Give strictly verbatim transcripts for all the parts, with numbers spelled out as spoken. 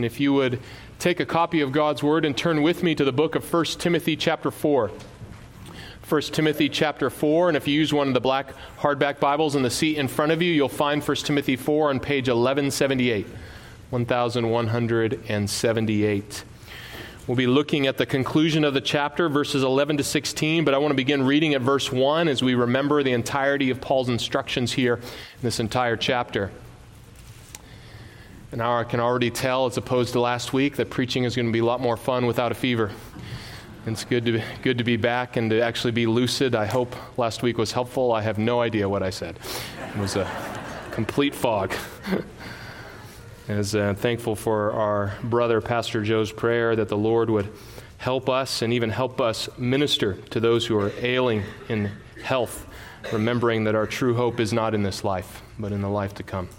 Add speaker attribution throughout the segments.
Speaker 1: If you would take a copy of God's Word and turn with me to the book of First Timothy chapter four. First Timothy chapter four, and if you use one of the black hardback Bibles in the seat in front of you, you'll find First Timothy four on page eleven seventy-eight, eleven seventy-eight. We'll be looking at the conclusion of the chapter, verses eleven to sixteen, but I want to begin reading at verse one as we remember the entirety of Paul's instructions here in this entire chapter. And now I can already tell, as opposed to last week, that preaching is going to be a lot more fun without a fever. It's good to be, good to be back and to actually be lucid. I hope last week was helpful. I have no idea what I said. It was a complete fog. I was uh, thankful for our brother, Pastor Joe's prayer that the Lord would help us and even help us minister to those who are ailing in health, remembering that our true hope is not in this life, but in the life to come.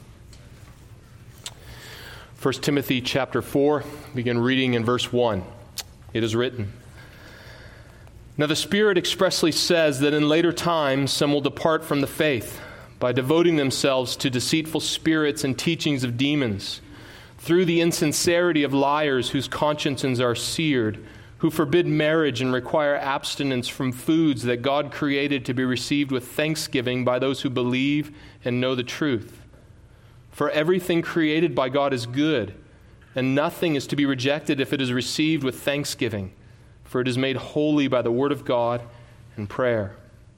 Speaker 1: First Timothy chapter four, begin reading in verse one. It is written, "Now the Spirit expressly says that in later times some will depart from the faith by devoting themselves to deceitful spirits and teachings of demons, through the insincerity of liars whose consciences are seared, who forbid marriage and require abstinence from foods that God created to be received with thanksgiving by those who believe and know the truth. For everything created by God is good, and nothing is to be rejected if it is received with thanksgiving, for it is made holy by the word of God and prayer.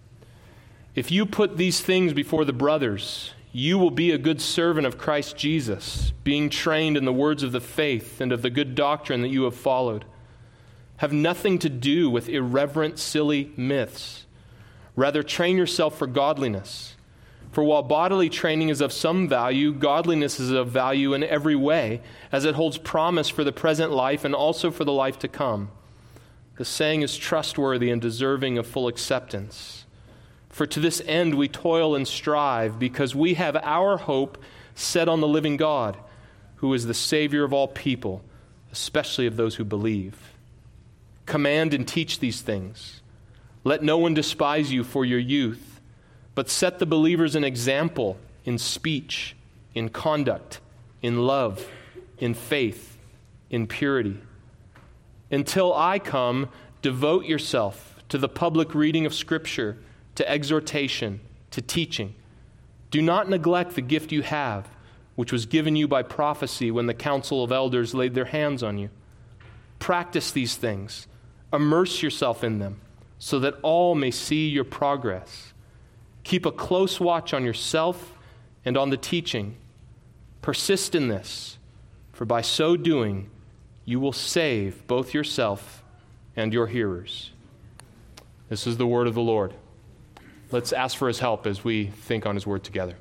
Speaker 1: If you put these things before the brothers, you will be a good servant of Christ Jesus, being trained in the words of the faith and of the good doctrine that you have followed. Have nothing to do with irreverent, silly myths. Rather, train yourself for godliness. For while bodily training is of some value, godliness is of value in every way, as it holds promise for the present life and also for the life to come. The saying is trustworthy and deserving of full acceptance. For to this end we toil and strive, because we have our hope set on the living God, who is the Savior of all people, especially of those who believe. Command and teach these things. Let no one despise you for your youth, but set the believers an example in speech, in conduct, in love, in faith, in purity. Until I come, devote yourself to the public reading of Scripture, to exhortation, to teaching. Do not neglect the gift you have, which was given you by prophecy when the council of elders laid their hands on you. Practice these things. Immerse yourself in them, so that all may see your progress. Keep a close watch on yourself and on the teaching. Persist in this, for by so doing, you will save both yourself and your hearers." This is the word of the Lord. Let's ask for his help as we think on his word together.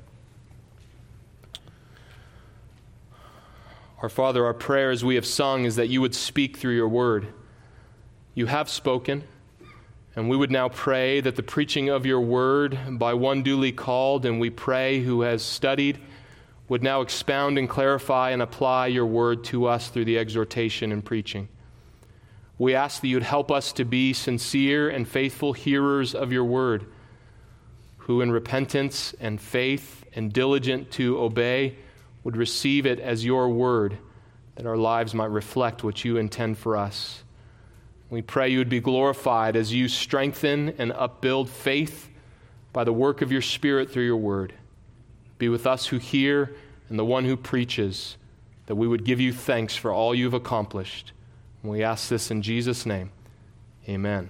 Speaker 1: Our Father, our prayer as we have sung is that you would speak through your word. You have spoken. And we would now pray that the preaching of your word by one duly called, and we pray who has studied, would now expound and clarify and apply your word to us through the exhortation and preaching. We ask that you'd help us to be sincere and faithful hearers of your word, who in repentance and faith and diligent to obey would receive it as your word, that our lives might reflect what you intend for us. We pray you would be glorified as you strengthen and upbuild faith by the work of your Spirit through your word. Be with us who hear and the one who preaches, that we would give you thanks for all you've accomplished. And we ask this in Jesus' name. Amen.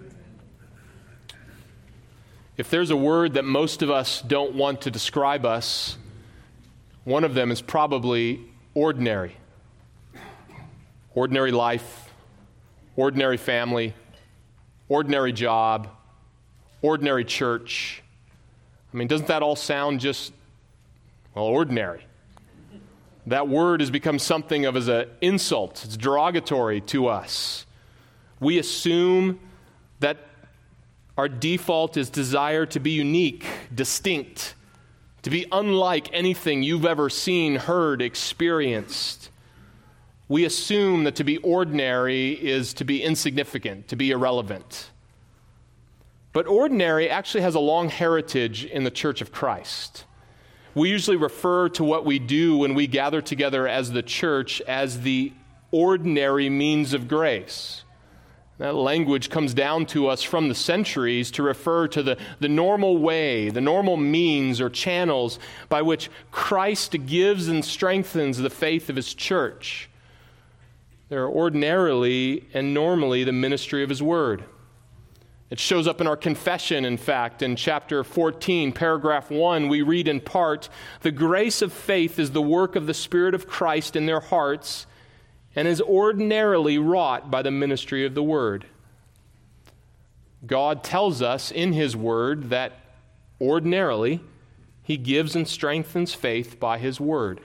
Speaker 1: If there's a word that most of us don't want to describe us, one of them is probably ordinary. Ordinary life. Ordinary family, ordinary job, ordinary church. I mean, doesn't that all sound just, well, ordinary? That word has become something of as an insult. It's derogatory to us. We assume that our default is desire to be unique, distinct, to be unlike anything you've ever seen, heard, experienced. We assume that to be ordinary is to be insignificant, to be irrelevant. But ordinary actually has a long heritage in the Church of Christ. we usually refer to what we do when we gather together as the church as the ordinary means of grace. That language comes down to us from the centuries to refer to the, the normal way, the normal means or channels by which Christ gives and strengthens the faith of his church. They're ordinarily and normally the ministry of his word. It shows up in our confession, in fact. In chapter fourteen, paragraph one, we read in part, "The grace of faith is the work of the Spirit of Christ in their hearts, and is ordinarily wrought by the ministry of the word." God tells us in his word that ordinarily he gives and strengthens faith by his word.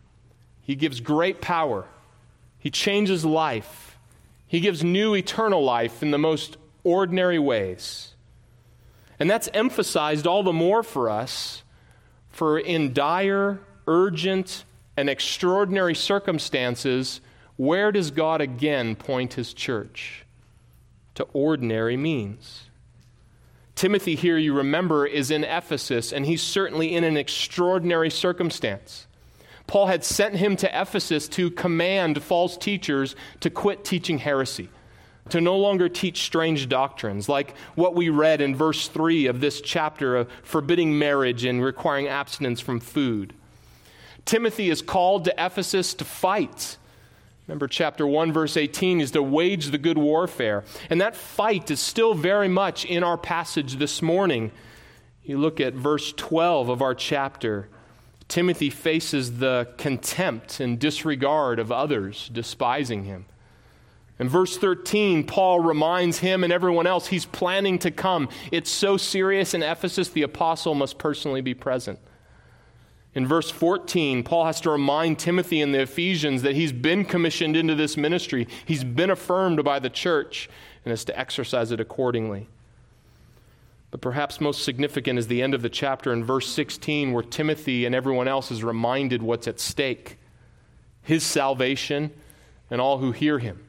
Speaker 1: He gives great power. He changes life. He gives new eternal life in the most ordinary ways. And that's emphasized all the more for us, for in dire, urgent, and extraordinary circumstances, where does God again point his church? To ordinary means. Timothy here, you remember, is in Ephesus, and he's certainly in an extraordinary circumstance. Paul had sent him to Ephesus to command false teachers to quit teaching heresy, to no longer teach strange doctrines, like what we read in verse three of this chapter of forbidding marriage and requiring abstinence from food. Timothy is called to Ephesus to fight. Remember, chapter one, verse eighteen is to wage the good warfare. And that fight is still very much in our passage this morning. You look at verse twelve of our chapter. Timothy faces the contempt and disregard of others, despising him. In verse thirteen, Paul reminds him and everyone else he's planning to come. It's so serious in Ephesus, the apostle must personally be present. In verse fourteen, Paul has to remind Timothy and the Ephesians that he's been commissioned into this ministry. He's been affirmed by the church and is to exercise it accordingly. But perhaps most significant is the end of the chapter in verse sixteen, where Timothy and everyone else is reminded what's at stake: his salvation and all who hear him.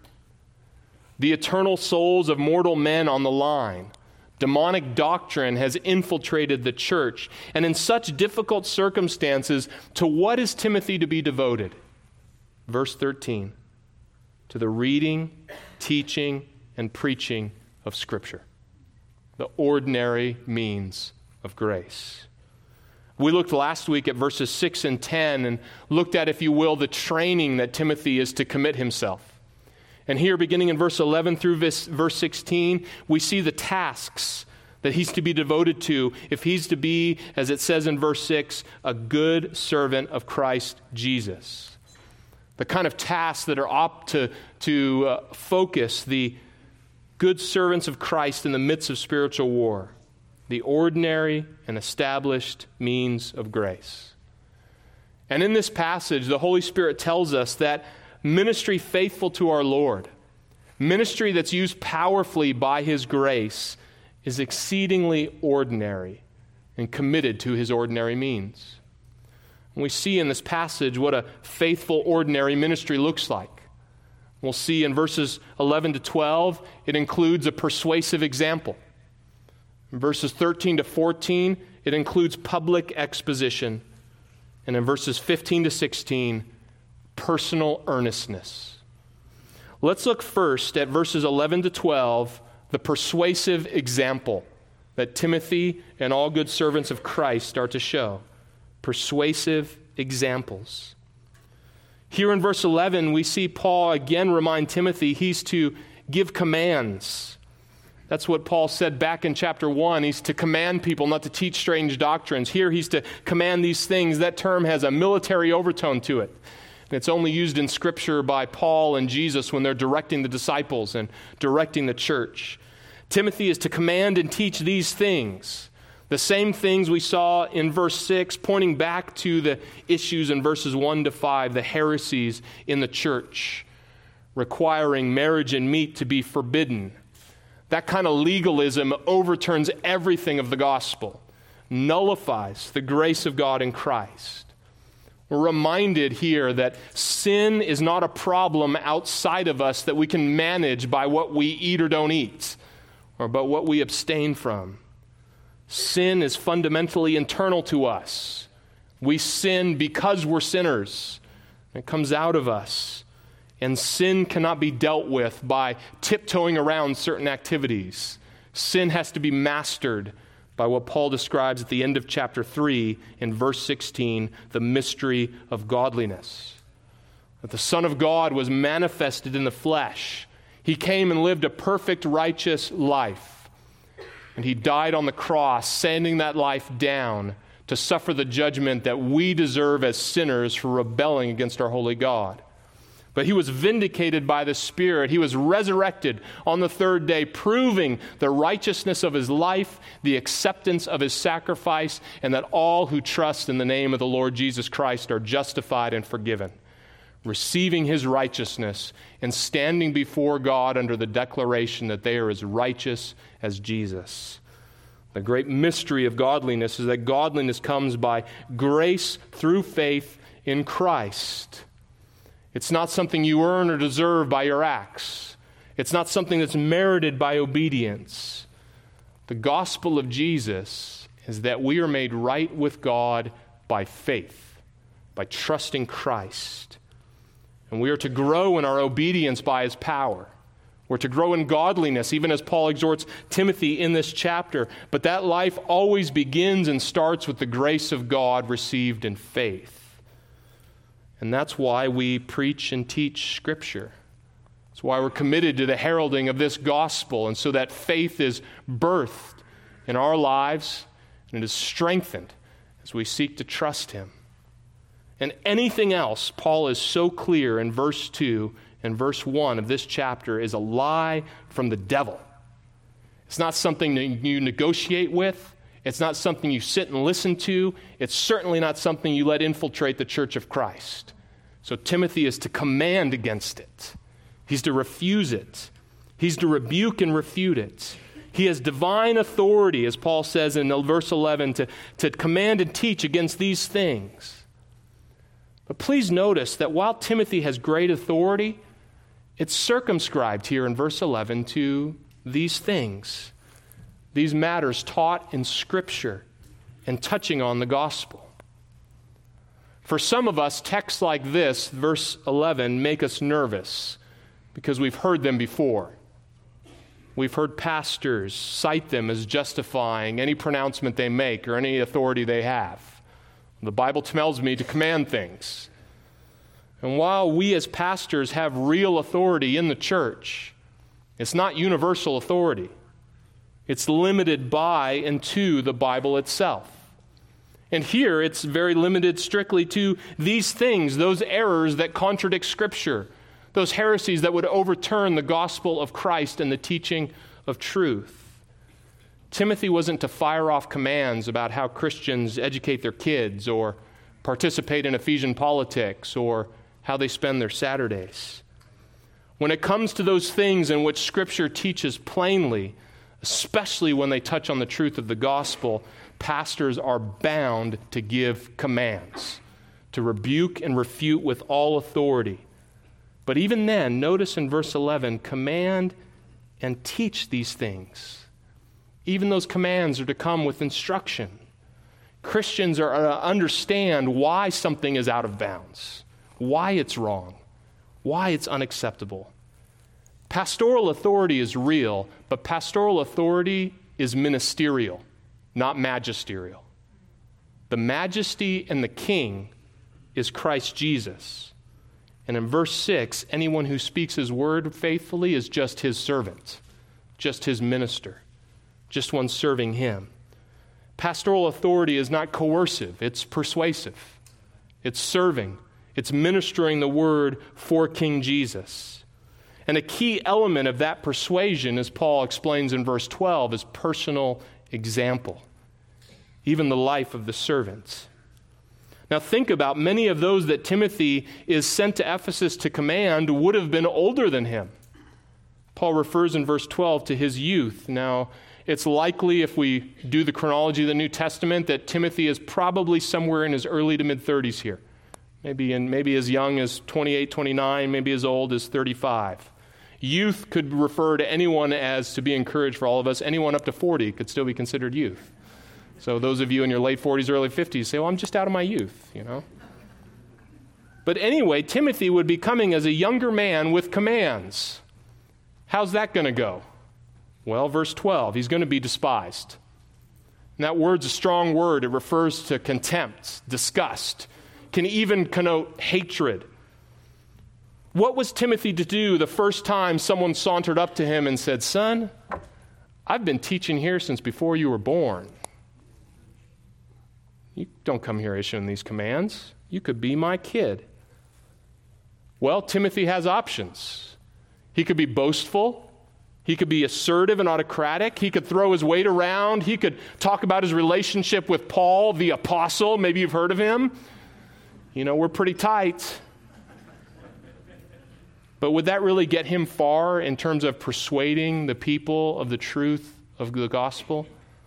Speaker 1: The eternal souls of mortal men on the line. Demonic doctrine has infiltrated the church. And in such difficult circumstances, to what is Timothy to be devoted? Verse thirteen, to the reading, teaching, and preaching of Scripture. The ordinary means of grace. We looked last week at verses six and ten and looked at, if you will, the training that Timothy is to commit himself. And here, beginning in verse eleven through verse sixteen, we see the tasks that he's to be devoted to if he's to be, as it says in verse six, a good servant of Christ Jesus. The kind of tasks that are up to, to uh, focus the good servants of Christ in the midst of spiritual war. The ordinary and established means of grace. And in this passage, the Holy Spirit tells us that ministry faithful to our Lord, ministry that's used powerfully by his grace, is exceedingly ordinary and committed to his ordinary means. And we see in this passage what a faithful, ordinary ministry looks like. We'll see in verses eleven to twelve, it includes a persuasive example. In verses thirteen to fourteen, it includes public exposition. And in verses fifteen to sixteen, personal earnestness. Let's look first at verses eleven to twelve, the persuasive example that Timothy and all good servants of Christ are to show. Persuasive examples. Here in verse eleven, we see Paul again remind Timothy he's to give commands. That's what Paul said back in chapter one. He's to command people not to teach strange doctrines. Here he's to command these things. That term has a military overtone to it. It's only used in Scripture by Paul and Jesus when they're directing the disciples and directing the church. Timothy is to command and teach these things. The same things we saw in verse six, pointing back to the issues in verses one to five, the heresies in the church, requiring marriage and meat to be forbidden. That kind of legalism overturns everything of the gospel, nullifies the grace of God in Christ. We're reminded here that sin is not a problem outside of us that we can manage by what we eat or don't eat, or by what we abstain from. Sin is fundamentally internal to us, We sin because we're sinners. It comes out of us. And sin cannot be dealt with by tiptoeing around certain activities. Sin has to be mastered by what Paul describes at the end of chapter three in verse sixteen, the mystery of godliness. That the Son of God was manifested in the flesh. He came and lived a perfect, righteous life. And he died on the cross, sanding that life down to suffer the judgment that we deserve as sinners for rebelling against our holy God. But he was vindicated by the Spirit. He was resurrected on the third day, proving the righteousness of his life, the acceptance of his sacrifice, and that all who trust in the name of the Lord Jesus Christ are justified and forgiven, receiving his righteousness and standing before God under the declaration that they are as righteous as Jesus. The great mystery of godliness is that godliness comes by grace through faith in Christ. It's not something you earn or deserve by your acts. It's not something that's merited by obedience. The gospel of Jesus is that we are made right with God by faith, by trusting Christ. And we are to grow in our obedience by his power. We're to grow in godliness, even as Paul exhorts Timothy in this chapter. But that life always begins and starts with the grace of God received in faith. And that's why we preach and teach Scripture. That's why we're committed to the heralding of this gospel, and so that faith is birthed in our lives and it is strengthened as we seek to trust him. And anything else, Paul is so clear in verse two and verse one of this chapter, is a lie from the devil. It's not something that you negotiate with. It's not something you sit and listen to. It's certainly not something you let infiltrate the church of Christ. So Timothy is to command against it. He's to refuse it. He's to rebuke and refute it. He has divine authority, as Paul says in verse eleven, to, to command and teach against these things. But please notice that while Timothy has great authority, it's circumscribed here in verse eleven to these things. These matters taught in Scripture and touching on the gospel. For some of us, texts like this, verse eleven, make us nervous because we've heard them before. We've heard pastors cite them as justifying any pronouncement they make or any authority they have. The Bible tells me to command things. And while we as pastors have real authority in the church, it's not universal authority. It's limited by and to the Bible itself. And here it's very limited strictly to these things, those errors that contradict Scripture, those heresies that would overturn the gospel of Christ and the teaching of truth. Timothy wasn't to fire off commands about how Christians educate their kids or participate in Ephesian politics or how they spend their Saturdays. When it comes to those things in which Scripture teaches plainly, especially when they touch on the truth of the gospel, pastors are bound to give commands, to rebuke and refute with all authority. But even then, notice in verse eleven, command and teach these things. Even those commands are to come with instruction. Christians are to understand why something is out of bounds, why it's wrong, why it's unacceptable. Pastoral authority is real, but pastoral authority is ministerial, not magisterial. The majesty and the king is Christ Jesus. And in verse six, anyone who speaks his word faithfully is just his servant, just his minister, just one serving him. Pastoral authority is not coercive, it's persuasive. It's serving, it's ministering the word for King Jesus. And a key element of that persuasion, as Paul explains in verse twelve, is personal example, even the life of the servant. Now think about many of those that Timothy is sent to Ephesus to command would have been older than him. Paul refers in verse twelve to his youth. Now, it's likely, if we do the chronology of the New Testament, that Timothy is probably somewhere in his early to mid-thirties here. Maybe in, maybe as young as twenty-eight, twenty-nine, maybe as old as thirty-five. Youth could refer to anyone as, to be encouraged for all of us, anyone up to forty could still be considered youth. So those of you in your late forties, early fifties say, well, I'm just out of my youth, you know. But anyway, Timothy would be coming as a younger man with commands. How's that going to go? Well, verse twelve, he's going to be despised. And that word's a strong word. It refers to contempt, disgust, can even connote hatred. What was Timothy to do the first time someone sauntered up to him and said, son, I've been teaching here since before you were born. You don't come here issuing these commands. You could be my kid. Well, Timothy has options. He could be boastful. He could be assertive and autocratic. He could throw his weight around. He could talk about his relationship with Paul, the apostle. Maybe you've heard of him. You know, we're pretty tight. But would that really get him far in terms of persuading the people of the truth of the gospel?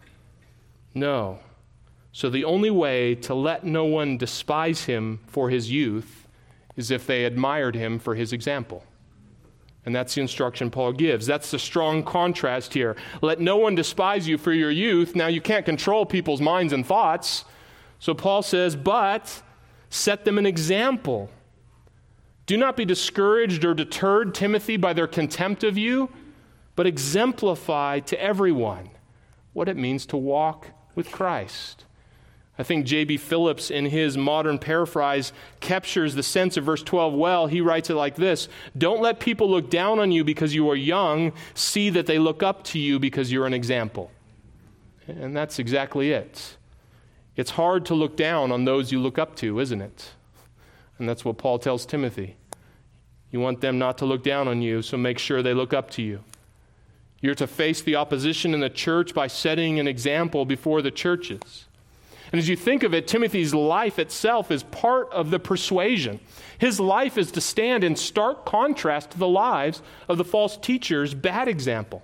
Speaker 1: No. So the only way to let no one despise him for his youth is if they admired him for his example. And that's the instruction Paul gives. That's the strong contrast here. Let no one despise you for your youth. Now, you can't control people's minds and thoughts. So Paul says, but set them an example. Do not be discouraged or deterred, Timothy, by their contempt of you, but exemplify to everyone what it means to walk with Christ. I think J B Phillips, in his modern paraphrase, captures the sense of verse twelve well. He writes it like this: don't let people look down on you because you are young. See that they look up to you because you're an example. And that's exactly it. It's hard to look down on those you look up to, isn't it? And that's what Paul tells Timothy. You want them not to look down on you, so make sure they look up to you. You're to face the opposition in the church by setting an example before the churches. And as you think of it, Timothy's life itself is part of the persuasion. His life is to stand in stark contrast to the lives of the false teachers' bad example.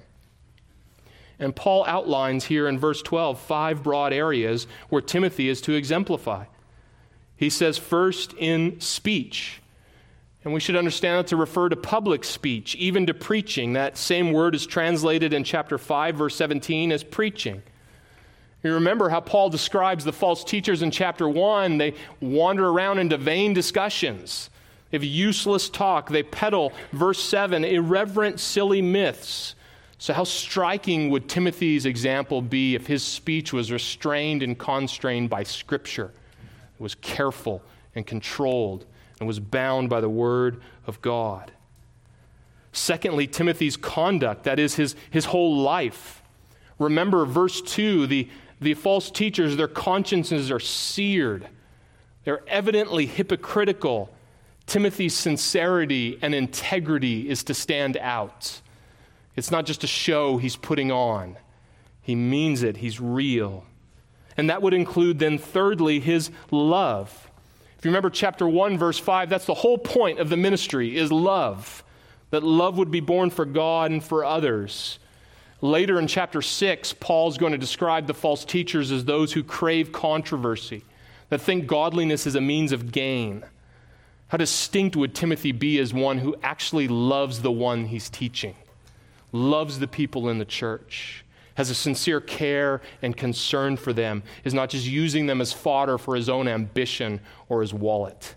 Speaker 1: And Paul outlines here in verse twelve five broad areas where Timothy is to exemplify. He says, first, in speech. And we should understand that to refer to public speech, even to preaching. That same word is translated in chapter five, verse seventeen, as preaching. You remember how Paul describes the false teachers in chapter one. They wander around into vain discussions. They have useless talk. They peddle, verse seven, irreverent, silly myths. So how striking would Timothy's example be if his speech was restrained and constrained by Scripture? It was careful and controlled and was bound by the Word of God. Secondly, Timothy's conduct, that is his, his whole life. Remember verse two, the The false teachers, their consciences are seared. They're evidently hypocritical. Timothy's sincerity and integrity is to stand out. It's not just a show he's putting on. He means it. He's real. And that would include then, thirdly, his love. If you remember chapter one, verse five, that's the whole point of the ministry, is love. That love would be born for God and for others. Later in chapter six, Paul's going to describe the false teachers as those who crave controversy, that think godliness is a means of gain. How distinct would Timothy be as one who actually loves the one he's teaching, loves the people in the church, has a sincere care and concern for them, is not just using them as fodder for his own ambition or his wallet.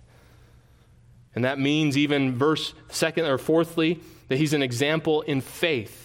Speaker 1: And that means even verse second or fourthly, that he's an example in faith.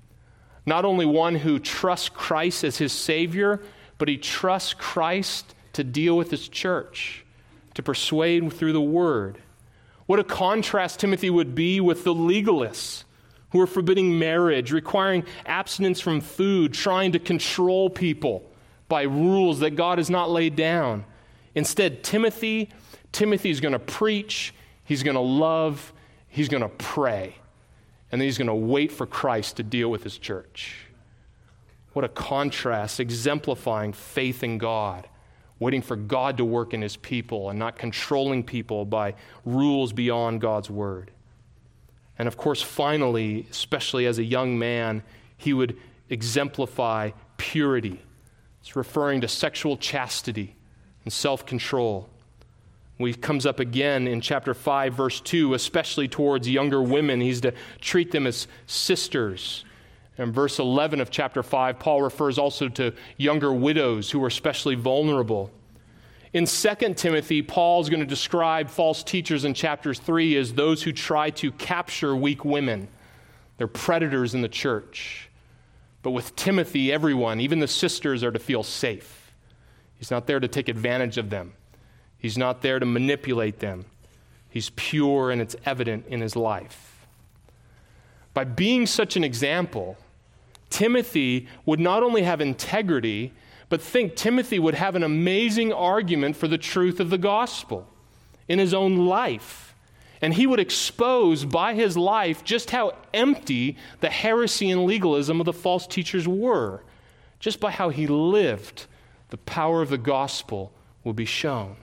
Speaker 1: Not only one who trusts Christ as his Savior, but he trusts Christ to deal with his church, to persuade through the Word. What a contrast Timothy would be with the legalists who are forbidding marriage, requiring abstinence from food, trying to control people by rules that God has not laid down. Instead, Timothy, Timothy's going to preach, he's going to love, he's going to pray. And then he's going to wait for Christ to deal with his church. What a contrast, exemplifying faith in God, waiting for God to work in his people and not controlling people by rules beyond God's word. And of course, finally, especially as a young man, he would exemplify purity. It's referring to sexual chastity and self-control. It comes up again in chapter five, verse two, especially towards younger women. He's to treat them as sisters In verse eleven of chapter five, Paul refers also to younger widows who are especially vulnerable. In Second Timothy, Paul's going to describe false teachers in chapter three as those who try to capture weak women. They're predators in the church. But with Timothy, everyone, even the sisters, are to feel safe. He's not there to take advantage of them. He's not there to manipulate them. He's pure, and it's evident in his life. By being such an example, Timothy would not only have integrity, but think Timothy would have an amazing argument for the truth of the gospel in his own life. And he would expose by his life just how empty the heresy and legalism of the false teachers were. Just by how he lived, the power of the gospel will be shown.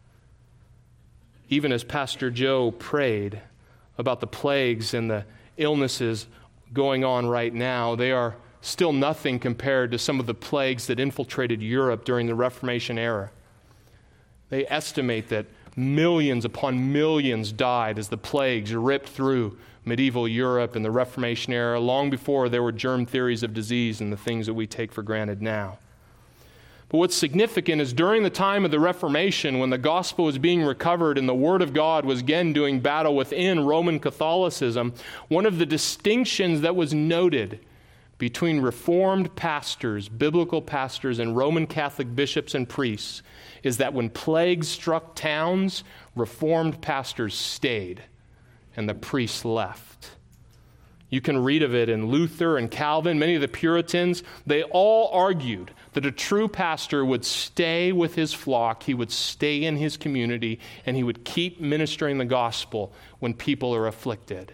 Speaker 1: Even as Pastor Joe prayed about the plagues and the illnesses going on right now, they are still nothing compared to some of the plagues that infiltrated Europe during the Reformation era. They estimate that millions upon millions died as the plagues ripped through medieval Europe in the Reformation era, long before there were germ theories of disease and the things that we take for granted now. But what's significant is during the time of the Reformation, when the gospel was being recovered and the Word of God was again doing battle within Roman Catholicism, one of the distinctions that was noted between Reformed pastors, biblical pastors, and Roman Catholic bishops and priests is that when plagues struck towns, Reformed pastors stayed and the priests left. You can read of it in Luther and Calvin, many of the Puritans. They all argued that a true pastor would stay with his flock, he would stay in his community, and he would keep ministering the gospel when people are afflicted.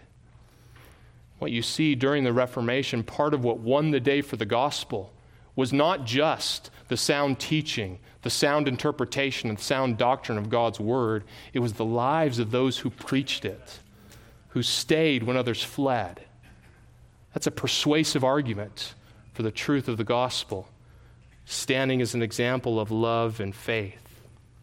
Speaker 1: What you see during the Reformation, part of what won the day for the gospel was not just the sound teaching, the sound interpretation, and sound doctrine of God's word. It was the lives of those who preached it, who stayed when others fled. That's a persuasive argument for the truth of the gospel, standing as an example of love and faith.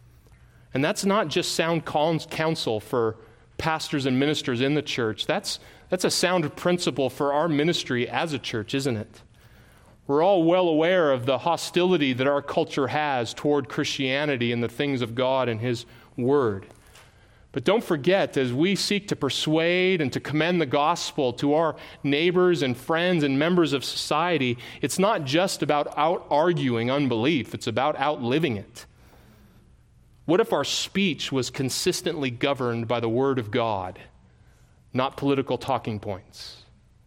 Speaker 1: And that's not just sound counsel for pastors and ministers in the church. That's, that's a sound principle for our ministry as a church, isn't it? We're all well aware of the hostility that our culture has toward Christianity and the things of God and His Word. But don't forget, as we seek to persuade and to commend the gospel to our neighbors and friends and members of society, it's not just about out-arguing unbelief, it's about outliving it. What if our speech was consistently governed by the Word of God, not political talking points?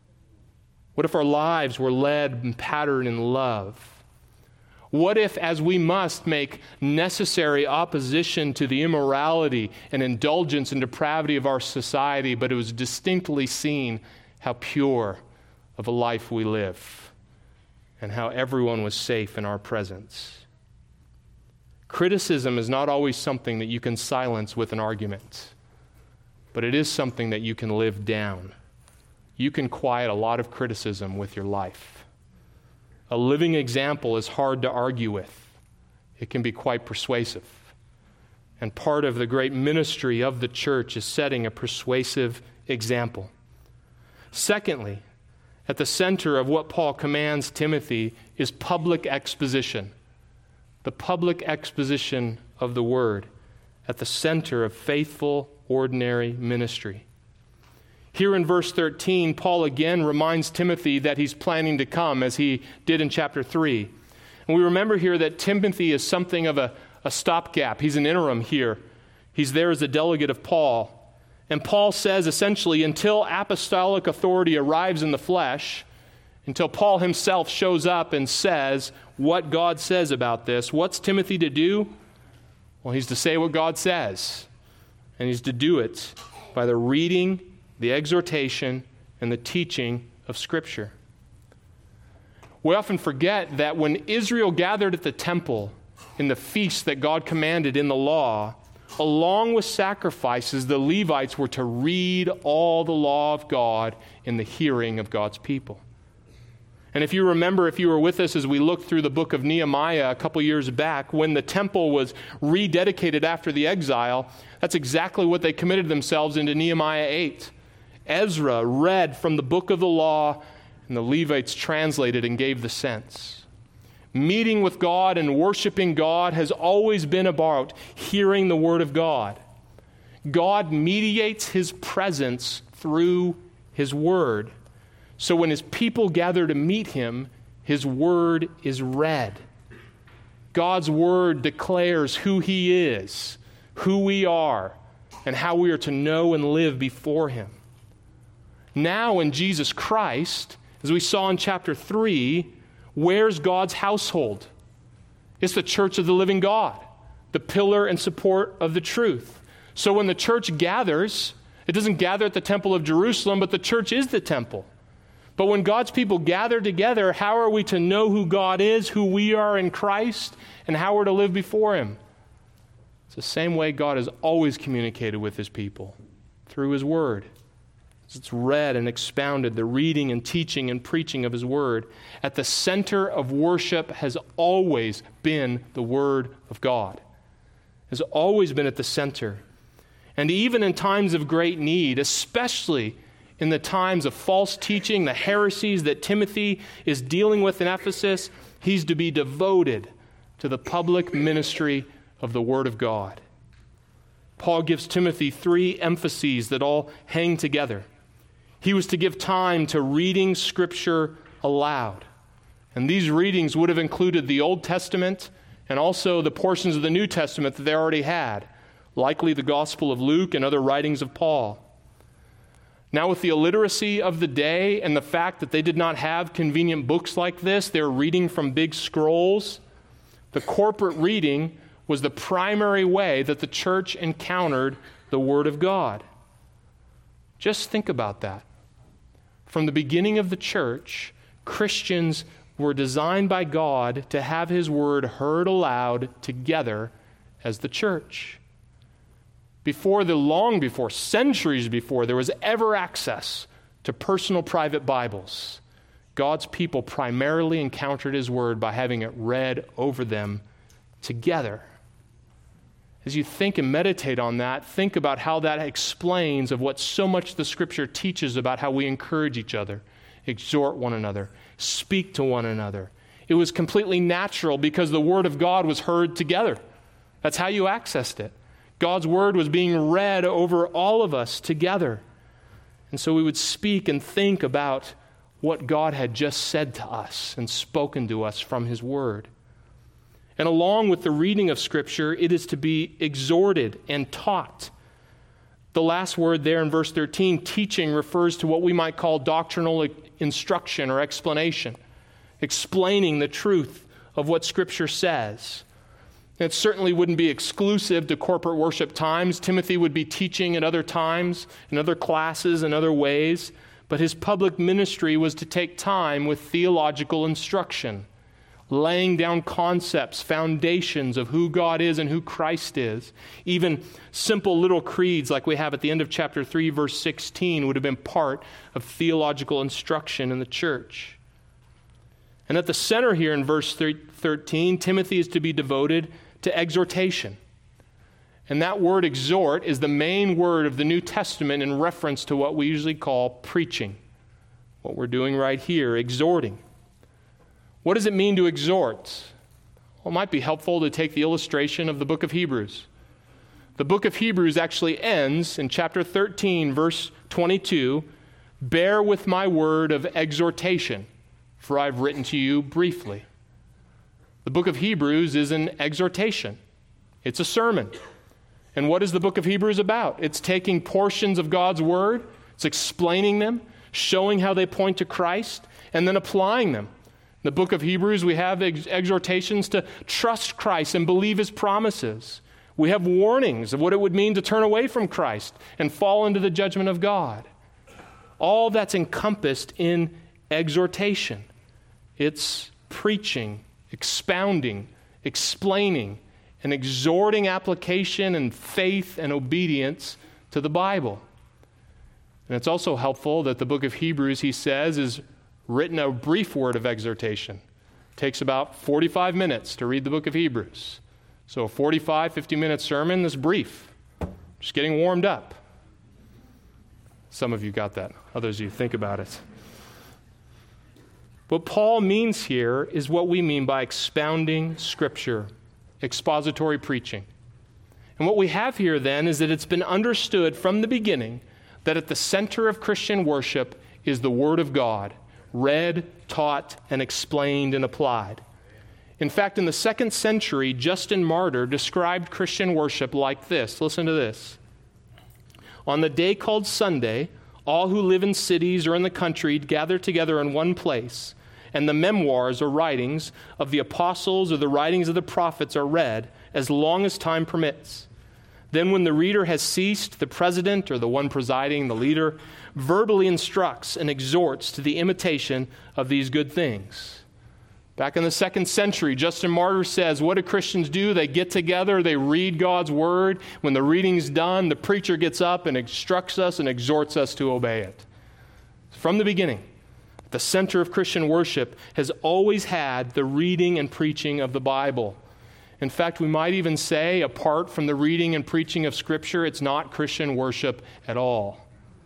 Speaker 1: What if our lives were led and patterned in love? What if, as we must make necessary opposition to the immorality and indulgence and depravity of our society, but it was distinctly seen how pure of a life we live and how everyone was safe in our presence? Criticism is not always something that you can silence with an argument, but it is something that you can live down. You can quiet a lot of criticism with your life. A living example is hard to argue with. It can be quite persuasive. And part of the great ministry of the church is setting a persuasive example. Secondly, at the center of what Paul commands Timothy is public exposition. The public exposition of the Word at the center of faithful, ordinary ministry. Here in verse thirteen, Paul again reminds Timothy that he's planning to come, as he did in chapter three. And we remember here that Timothy is something of a, a stopgap. He's an interim here. He's there as a delegate of Paul. And Paul says, essentially, until apostolic authority arrives in the flesh, until Paul himself shows up and says what God says about this, what's Timothy to do? Well, he's to say what God says. And he's to do it by the reading, the exhortation, and the teaching of Scripture. We often forget that when Israel gathered at the temple in the feast that God commanded in the law, along with sacrifices, the Levites were to read all the law of God in the hearing of God's people. And if you remember, if you were with us as we looked through the book of Nehemiah a couple years back, when the temple was rededicated after the exile, that's exactly what they committed themselves into Nehemiah eight. Ezra read from the book of the law, And the Levites translated and gave the sense. Meeting with God and worshiping God has always been about hearing the Word of God. God mediates His presence through His Word. So when His people gather to meet Him, His Word is read. God's Word declares who He is, who we are, and how we are to know and live before Him. Now in Jesus Christ, as we saw in chapter three, where's God's household? It's the church of the living God, the pillar and support of the truth. So when the church gathers, it doesn't gather at the temple of Jerusalem, but the church is the temple. But when God's people gather together, how are we to know who God is, who we are in Christ, and how we're to live before Him? It's the same way God has always communicated with His people, through His Word. It's read and expounded, the reading and teaching and preaching of His Word. At the center of worship has always been the Word of God. Has always been at the center. And even in times of great need, especially in the times of false teaching, the heresies that Timothy is dealing with in Ephesus, he's to be devoted to the public ministry of the Word of God. Paul gives Timothy three emphases that all hang together. He was to give time to reading Scripture aloud. And these readings would have included the Old Testament and also the portions of the New Testament that they already had, likely the Gospel of Luke and other writings of Paul. Now, with the illiteracy of the day and the fact that they did not have convenient books like this, they were reading from big scrolls, the corporate reading was the primary way that the church encountered the Word of God. Just think about that. From the beginning of the church, Christians were designed by God to have His Word heard aloud together as the church. Before the long before, centuries before there was ever access to personal private Bibles, God's people primarily encountered His Word by having it read over them together. As you think and meditate on that, think about how that explains of what so much the Scripture teaches about how we encourage each other, exhort one another, speak to one another. It was completely natural because the Word of God was heard together. That's how you accessed it. God's Word was being read over all of us together. And so we would speak and think about what God had just said to us and spoken to us from His Word. And along with the reading of Scripture, it is to be exhorted and taught. The last word there in verse thirteen, teaching, refers to what we might call doctrinal instruction or explanation, explaining the truth of what Scripture says. It certainly wouldn't be exclusive to corporate worship times. Timothy would be teaching at other times, in other classes, in other ways, but his public ministry was to take time with theological instruction, laying down concepts, foundations of who God is and who Christ is. Even simple little creeds like we have at the end of chapter three, verse sixteen, would have been part of theological instruction in the church. And at the center here in verse thirteen, Timothy is to be devoted to exhortation. And that word exhort is the main word of the New Testament in reference to what we usually call preaching. What we're doing right here, exhorting. What does it mean to exhort? Well, it might be helpful to take the illustration of the book of Hebrews. The book of Hebrews actually ends in chapter thirteen, verse twenty-two, "Bear with my word of exhortation, for I've written to you briefly." The book of Hebrews is an exhortation. It's a sermon. And what is the book of Hebrews about? It's taking portions of God's word, it's explaining them, showing how they point to Christ, and then applying them. In the book of Hebrews, we have ex- exhortations to trust Christ and believe His promises. We have warnings of what it would mean to turn away from Christ and fall into the judgment of God. All that's encompassed in exhortation. It's preaching, expounding, explaining, and exhorting application and faith and obedience to the Bible. And it's also helpful that the book of Hebrews, he says, is written a brief word of exhortation. It takes about forty-five minutes to read the book of Hebrews. So a forty-five, fifty-minute sermon is brief. Just getting warmed up. Some of you got that. Others of you think about it. What Paul means here is what we mean by expounding Scripture, expository preaching. And what we have here then is that it's been understood from the beginning that at the center of Christian worship is the Word of God, read, taught, and explained and applied. In fact, in the second century, Justin Martyr described Christian worship like this. Listen to this. On the day called Sunday, all who live in cities or in the country gather together in one place, and the memoirs or writings of the apostles or the writings of the prophets are read as long as time permits. Then when the reader has ceased, the president or the one presiding, the leader, verbally instructs and exhorts to the imitation of these good things. Back in the second century, Justin Martyr says, what do Christians do? They get together, they read God's word. When the reading's done, the preacher gets up and instructs us and exhorts us to obey it. From the beginning, the center of Christian worship has always had the reading and preaching of the Bible. In fact, we might even say, apart from the reading and preaching of Scripture, it's not Christian worship at all.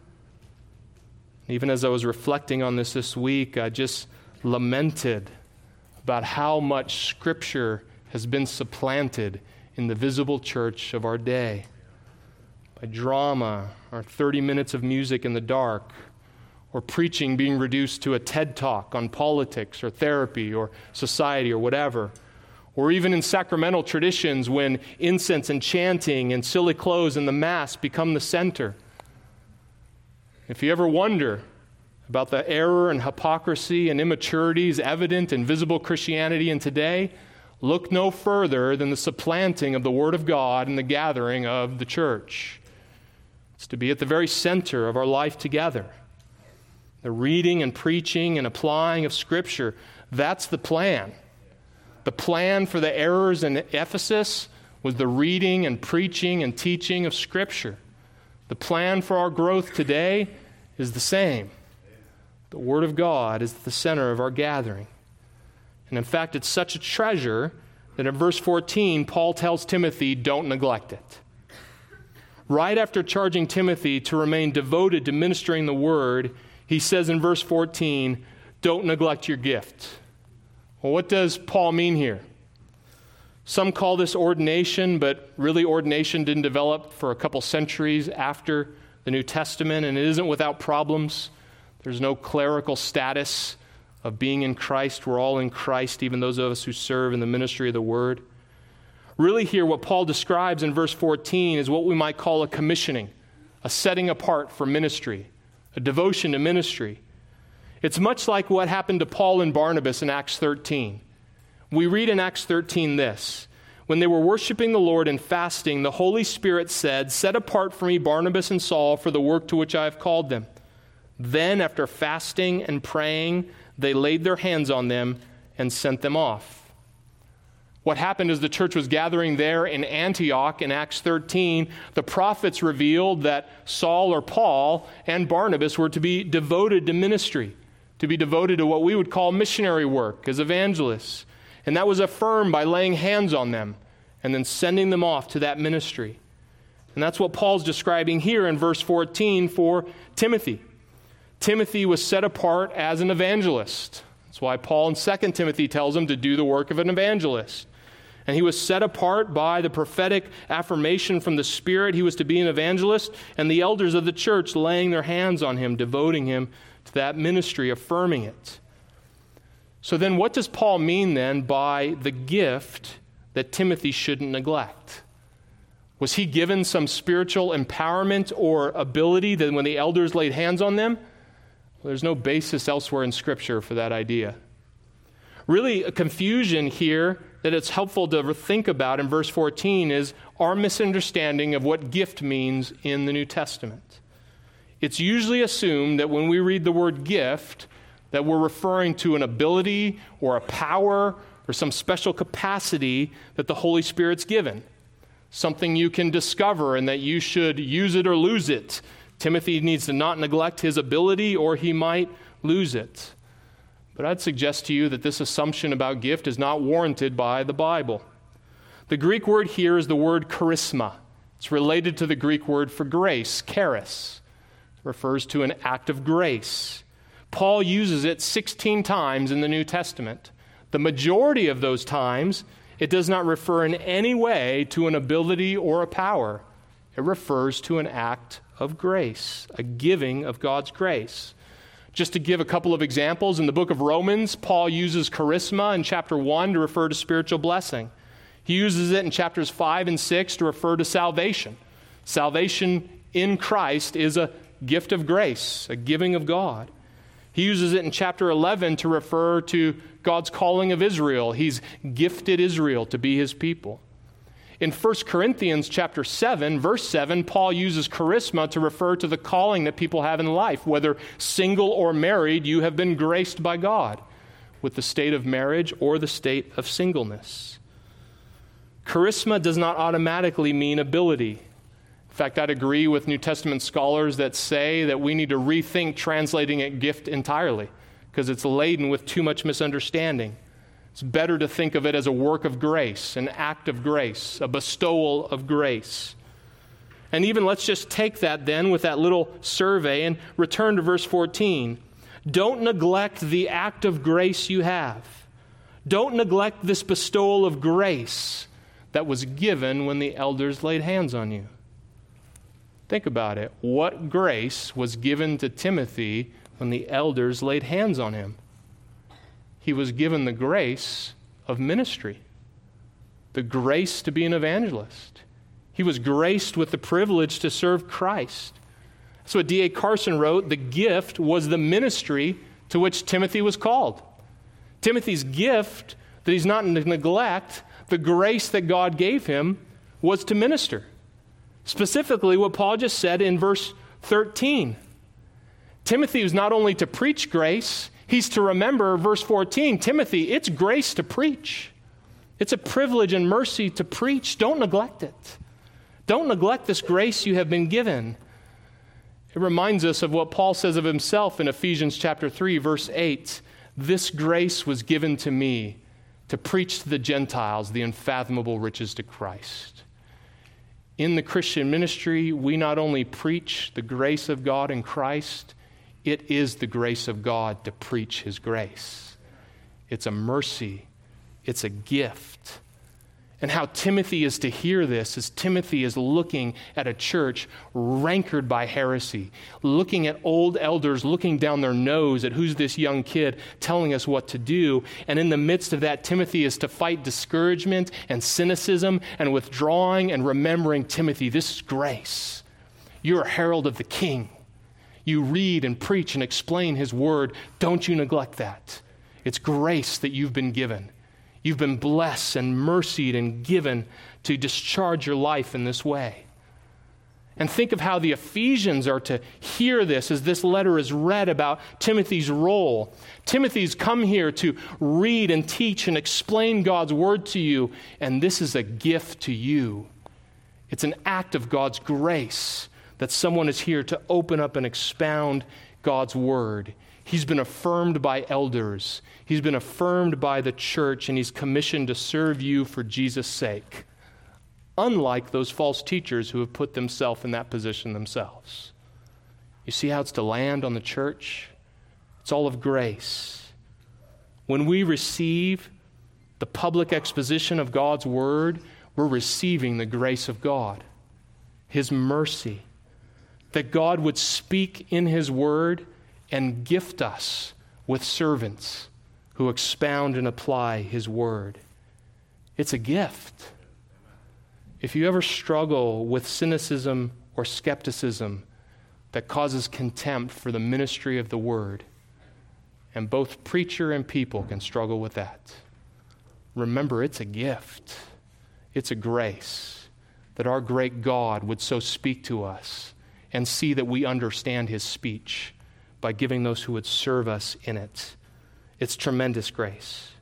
Speaker 1: Even as I was reflecting on this this week, I just lamented about how much Scripture has been supplanted in the visible church of our day by drama, or thirty minutes of music in the dark, or preaching being reduced to a TED Talk on politics or therapy or society or whatever, or even in sacramental traditions when incense and chanting and silly clothes and the Mass become the center. If you ever wonder about the error and hypocrisy and immaturities evident in visible Christianity in today, look no further than the supplanting of the Word of God in the gathering of the church. It's to be at the very center of our life together. The reading and preaching and applying of Scripture, that's the plan. The plan for the errors in Ephesus was the reading and preaching and teaching of Scripture. The plan for our growth today is the same. The Word of God is at the center of our gathering. And in fact, it's such a treasure that in verse fourteen, Paul tells Timothy, don't neglect it. Right after charging Timothy to remain devoted to ministering the Word, he says in verse fourteen, don't neglect your gift. Well, what does Paul mean here? Some call this ordination, but really ordination didn't develop for a couple centuries after the New Testament, and it isn't without problems. There's no clerical status of being in Christ. We're all in Christ, even those of us who serve in the ministry of the Word. Really here, what Paul describes in verse fourteen is what we might call a commissioning, a setting apart for ministry, a devotion to ministry. It's much like what happened to Paul and Barnabas in Acts thirteen. We read in Acts thirteen this, when they were worshiping the Lord and fasting, the Holy Spirit said, set apart for me Barnabas and Saul for the work to which I have called them. Then, after fasting and praying, they laid their hands on them and sent them off. What happened as the church was gathering there in Antioch in Acts thirteen, the prophets revealed that Saul or Paul and Barnabas were to be devoted to ministry, to be devoted to what we would call missionary work as evangelists. And that was affirmed by laying hands on them and then sending them off to that ministry. And that's what Paul's describing here in verse fourteen for Timothy. Timothy was set apart as an evangelist. That's why Paul in Second Timothy tells him to do the work of an evangelist. And he was set apart by the prophetic affirmation from the Spirit. He was to be an evangelist, and the elders of the church laying their hands on him, devoting him to that ministry, affirming it. So then what does Paul mean then by the gift that Timothy shouldn't neglect? Was he given some spiritual empowerment or ability that when the elders laid hands on them? Well, there's no basis elsewhere in Scripture for that idea. Really, a confusion here that it's helpful to think about in verse fourteen is our misunderstanding of what gift means in the New Testament. It's usually assumed that when we read the word gift, that we're referring to an ability or a power or some special capacity that the Holy Spirit's given. Something you can discover and that you should use it or lose it. Timothy needs to not neglect his ability or he might lose it. But I'd suggest to you that this assumption about gift is not warranted by the Bible. The Greek word here is the word charisma. It's related to the Greek word for grace, charis. It refers to an act of grace. Paul uses it sixteen times in the New Testament. The majority of those times, it does not refer in any way to an ability or a power. It refers to an act of grace, a giving of God's grace. Just to give a couple of examples, in the book of Romans, Paul uses charisma in chapter one to refer to spiritual blessing. He uses it in chapters five and six to refer to salvation. Salvation in Christ is a gift of grace, a giving of God. He uses it in chapter eleven to refer to God's calling of Israel. He's gifted Israel to be his people. In First Corinthians chapter seven, verse seven, Paul uses charisma to refer to the calling that people have in life. Whether single or married, you have been graced by God with the state of marriage or the state of singleness. Charisma does not automatically mean ability. In fact, I'd agree with New Testament scholars that say that we need to rethink translating it gift entirely because it's laden with too much misunderstanding. It's better to think of it as a work of grace, an act of grace, a bestowal of grace. And even let's just take that then with that little survey and return to verse fourteen. Don't neglect the act of grace you have. Don't neglect this bestowal of grace that was given when the elders laid hands on you. Think about it. What grace was given to Timothy when the elders laid hands on him? He was given the grace of ministry, the grace to be an evangelist. He was graced with the privilege to serve Christ. That's what D A Carson wrote. The gift was the ministry to which Timothy was called. Timothy's gift that he's not to neglect, the grace that God gave him, was to minister. Specifically, what Paul just said in verse thirteen. Timothy was not only to preach grace, he's to remember, verse fourteen, Timothy, it's grace to preach. It's a privilege and mercy to preach. Don't neglect it. Don't neglect this grace you have been given. It reminds us of what Paul says of himself in Ephesians chapter three, verse eight. This grace was given to me to preach to the Gentiles the unfathomable riches to Christ. In the Christian ministry, we not only preach the grace of God in Christ, it is the grace of God to preach his grace. It's a mercy. It's a gift. And how Timothy is to hear this is Timothy is looking at a church rancored by heresy, looking at old elders, looking down their nose at who's this young kid telling us what to do. And in the midst of that, Timothy is to fight discouragement and cynicism and withdrawing and remembering, Timothy, this is grace. You're a herald of the King. You read and preach and explain his word. Don't you neglect that. It's grace that you've been given. You've been blessed and mercied and given to discharge your life in this way. And think of how the Ephesians are to hear this as this letter is read about Timothy's role. Timothy's come here to read and teach and explain God's word to you, and this is a gift to you. It's an act of God's grace that someone is here to open up and expound God's word. He's been affirmed by elders. He's been affirmed by the church, and he's commissioned to serve you for Jesus' sake, unlike those false teachers who have put themselves in that position themselves. You see how it's to land on the church? It's all of grace. When we receive the public exposition of God's word, we're receiving the grace of God, his mercy, that God would speak in his word and gift us with servants who expound and apply his word. It's a gift. If you ever struggle with cynicism or skepticism that causes contempt for the ministry of the word, and both preacher and people can struggle with that, remember it's a gift. It's a grace that our great God would so speak to us and see that we understand his speech by giving those who would serve us in it. It's tremendous grace.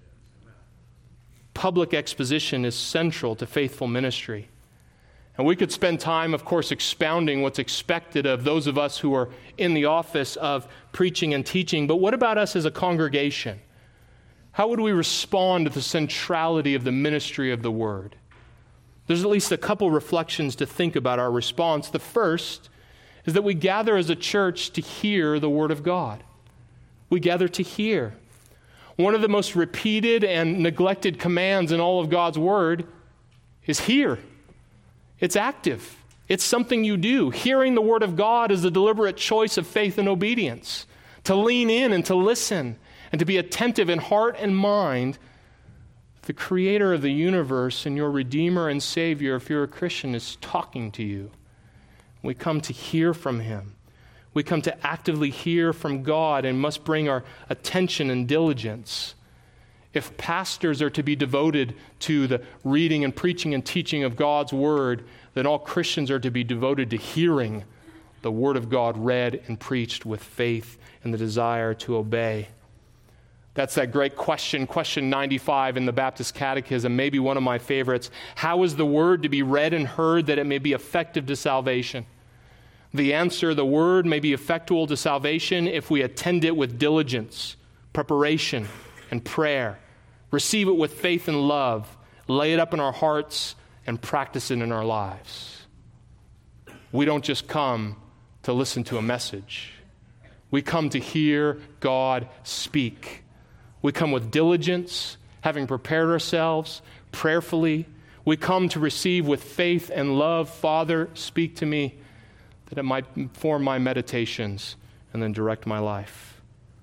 Speaker 1: Public exposition is central to faithful ministry. And we could spend time, of course, expounding what's expected of those of us who are in the office of preaching and teaching. But what about us as a congregation? How would we respond to the centrality of the ministry of the word? There's at least a couple reflections to think about our response. The first is that we gather as a church to hear the word of God. We gather to hear. One of the most repeated and neglected commands in all of God's Word is hear. It's active. It's something you do. Hearing the Word of God is a deliberate choice of faith and obedience, to lean in and to listen and to be attentive in heart and mind. The Creator of the universe and your Redeemer and Savior, if you're a Christian, is talking to you. We come to hear from Him. We come to actively hear from God and must bring our attention and diligence. If pastors are to be devoted to the reading and preaching and teaching of God's Word, then all Christians are to be devoted to hearing the Word of God read and preached with faith and the desire to obey. That's that great question, question ninety-five in the Baptist Catechism, maybe one of my favorites. How is the Word to be read and heard that it may be effective to salvation? The answer, the Word may be effectual to salvation if we attend it with diligence, preparation, and prayer. Receive it with faith and love. Lay it up in our hearts and practice it in our lives. We don't just come to listen to a message. We come to hear God speak. We come with diligence, having prepared ourselves prayerfully. We come to receive with faith and love. Father, speak to me, that it might inform my meditations and then direct my life.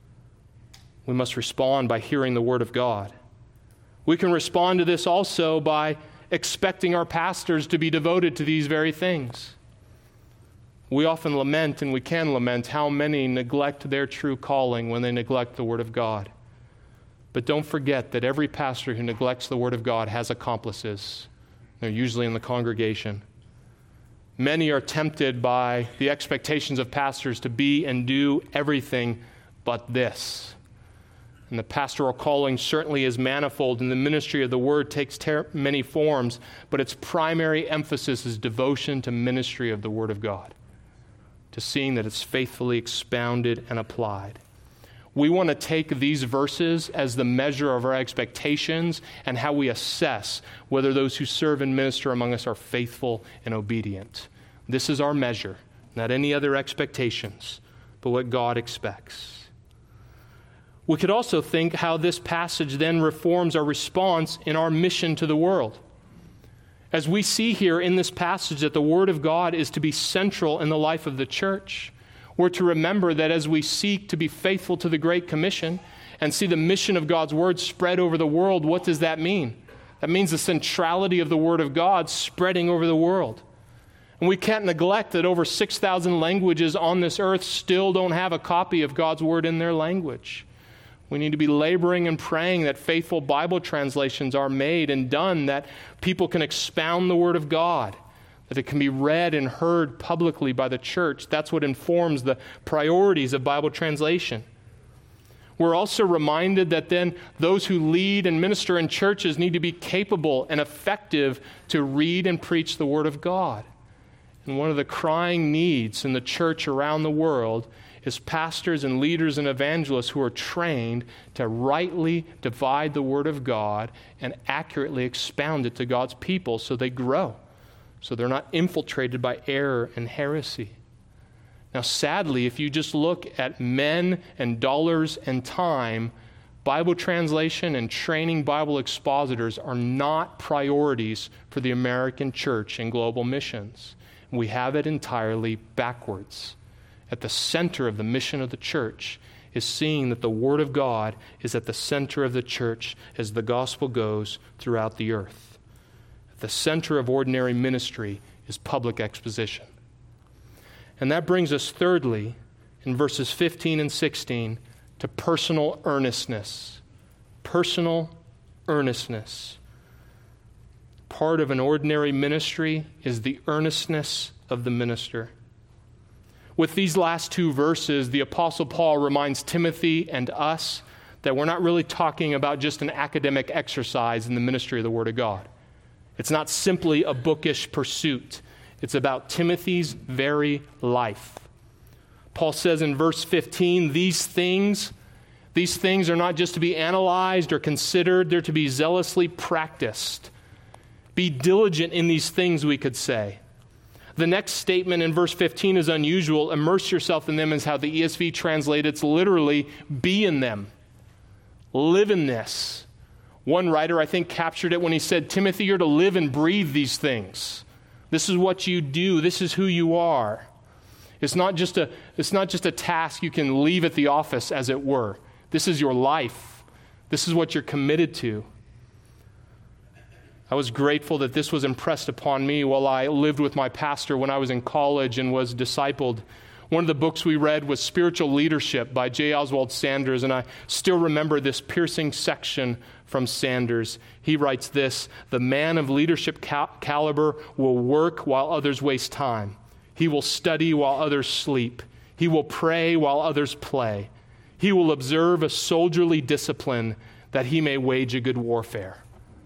Speaker 1: We must respond by hearing the Word of God. We can respond to this also by expecting our pastors to be devoted to these very things. We often lament, and we can lament, how many neglect their true calling when they neglect the Word of God. But don't forget that every pastor who neglects the Word of God has accomplices. They're usually in the congregation. Many are tempted by the expectations of pastors to be and do everything but this. And the pastoral calling certainly is manifold, and the ministry of the Word takes ter- many forms, but its primary emphasis is devotion to ministry of the Word of God, to seeing that it's faithfully expounded and applied. We want to take these verses as the measure of our expectations and how we assess whether those who serve and minister among us are faithful and obedient. This is our measure, not any other expectations, but what God expects. We could also think how this passage then reforms our response in our mission to the world. As we see here in this passage that the Word of God is to be central in the life of the church, we're to remember that as we seek to be faithful to the Great Commission and see the mission of God's Word spread over the world, what does that mean? That means the centrality of the Word of God spreading over the world. And we can't neglect that over six thousand languages on this earth still don't have a copy of God's Word in their language. We need to be laboring and praying that faithful Bible translations are made and done, that people can expound the Word of God, that it can be read and heard publicly by the church. That's what informs the priorities of Bible translation. We're also reminded that then those who lead and minister in churches need to be capable and effective to read and preach the Word of God. And one of the crying needs in the church around the world is pastors and leaders and evangelists who are trained to rightly divide the Word of God and accurately expound it to God's people so they grow, so they're not infiltrated by error and heresy. Now, sadly, if you just look at men and dollars and time, Bible translation and training Bible expositors are not priorities for the American church in global missions. We have it entirely backwards. At the center of the mission of the church is seeing that the Word of God is at the center of the church as the gospel goes throughout the earth. At the center of ordinary ministry is public exposition. And that brings us thirdly, in verses fifteen and sixteen, to personal earnestness. Personal earnestness. Part of an ordinary ministry is the earnestness of the minister. With these last two verses, the Apostle Paul reminds Timothy and us that we're not really talking about just an academic exercise in the ministry of the Word of God. It's not simply a bookish pursuit. It's about Timothy's very life. Paul says in verse fifteen, these things, these things are not just to be analyzed or considered, they're to be zealously practiced. Be diligent in these things, we could say. The next statement in verse fifteen is unusual. Immerse yourself in them is how the E S V translates. It's literally be in them. Live in this. One writer, I think, captured it when he said, Timothy, you're to live and breathe these things. This is what you do. This is who you are. It's not just a, it's not just a task you can leave at the office, as it were. This is your life. This is what you're committed to. I was grateful that this was impressed upon me while I lived with my pastor when I was in college and was discipled. One of the books we read was Spiritual Leadership by J. Oswald Sanders, and I still remember this piercing section from Sanders. He writes this, the man of leadership cal- caliber will work while others waste time. He will study while others sleep. He will pray while others play. He will observe a soldierly discipline that he may wage a good warfare.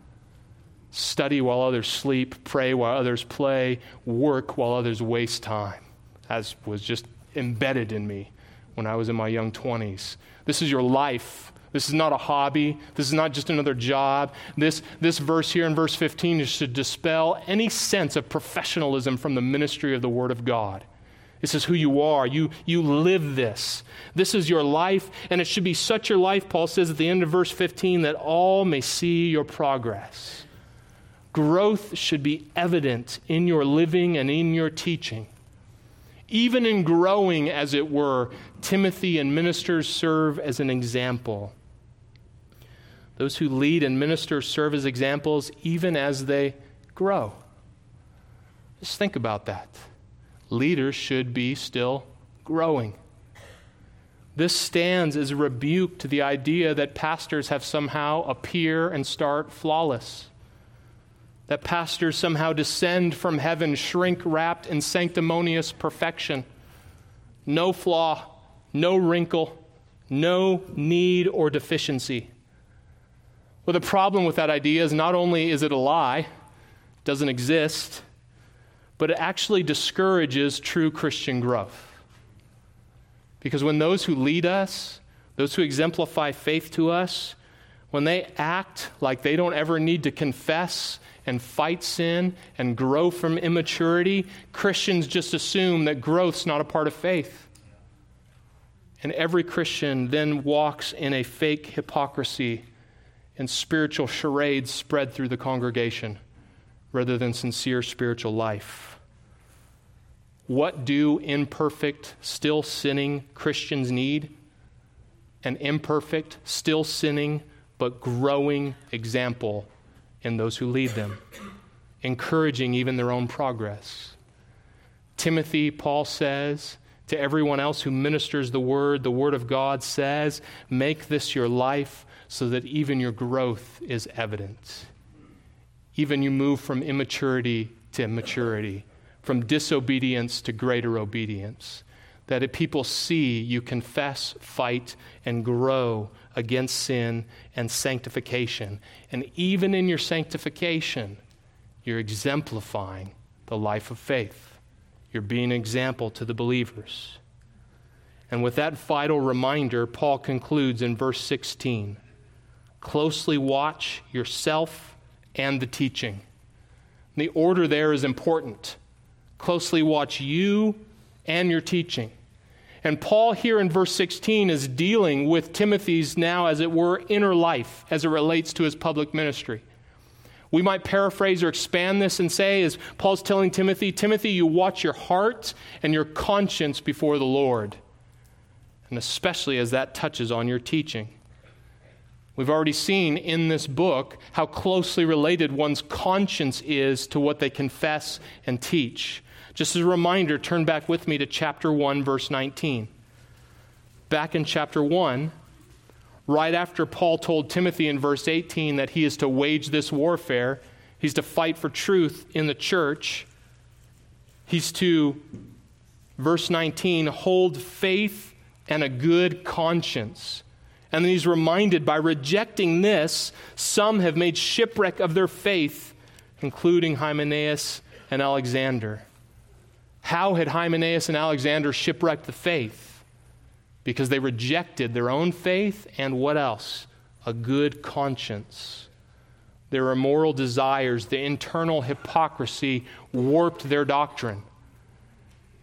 Speaker 1: Study while others sleep, pray while others play, work while others waste time, as was just embedded in me when I was in my young twenties. This is your life. This is not a hobby. This is not just another job. This, this verse here in verse fifteen is to dispel any sense of professionalism from the ministry of the Word of God. This is who you are. You, you live this. This is your life, and it should be such your life, Paul says at the end of verse fifteen, that all may see your progress. Growth should be evident in your living and in your teaching. Even in growing, as it were, Timothy and ministers serve as an example. Those who lead and minister serve as examples even as they grow. Just think about that. Leaders should be still growing. This stands as a rebuke to the idea that pastors have somehow appear and start flawless. That pastors somehow descend from heaven shrink-wrapped in sanctimonious perfection. No flaw, no wrinkle, no need or deficiency. Well, the problem with that idea is not only is it a lie, doesn't exist, but it actually discourages true Christian growth. Because when those who lead us, those who exemplify faith to us, when they act like they don't ever need to confess and fight sin and grow from immaturity, Christians just assume that growth's not a part of faith. And every Christian then walks in a fake hypocrisy and spiritual charades spread through the congregation rather than sincere spiritual life. What do imperfect, still sinning Christians need? An imperfect, still sinning, but growing example in those who lead them, encouraging even their own progress. Timothy, Paul says, to everyone else who ministers the word, the word of God says, make this your life so that even your growth is evident. Even you move from immaturity to maturity, from disobedience to greater obedience. That if people see you confess, fight, and grow against sin and sanctification. And even in your sanctification, you're exemplifying the life of faith. You're being an example to the believers. And with that vital reminder, Paul concludes in verse sixteen, closely watch yourself and the teaching. And the order there is important. Closely watch you and your teaching. And Paul here in verse sixteen is dealing with Timothy's now, as it were, inner life as it relates to his public ministry. We might paraphrase or expand this and say, as Paul's telling Timothy, Timothy, you watch your heart and your conscience before the Lord. And especially as that touches on your teaching. We've already seen in this book how closely related one's conscience is to what they confess and teach. Just as a reminder, turn back with me to chapter one, verse nineteen. Back in chapter one, right after Paul told Timothy in verse eighteen that he is to wage this warfare, he's to fight for truth in the church, he's to, verse nineteen, hold faith and a good conscience. And then he's reminded, by rejecting this, some have made shipwreck of their faith, including Hymenaeus and Alexander. How had Hymenaeus and Alexander shipwrecked the faith? Because they rejected their own faith and what else? A good conscience. Their immoral desires, the internal hypocrisy warped their doctrine.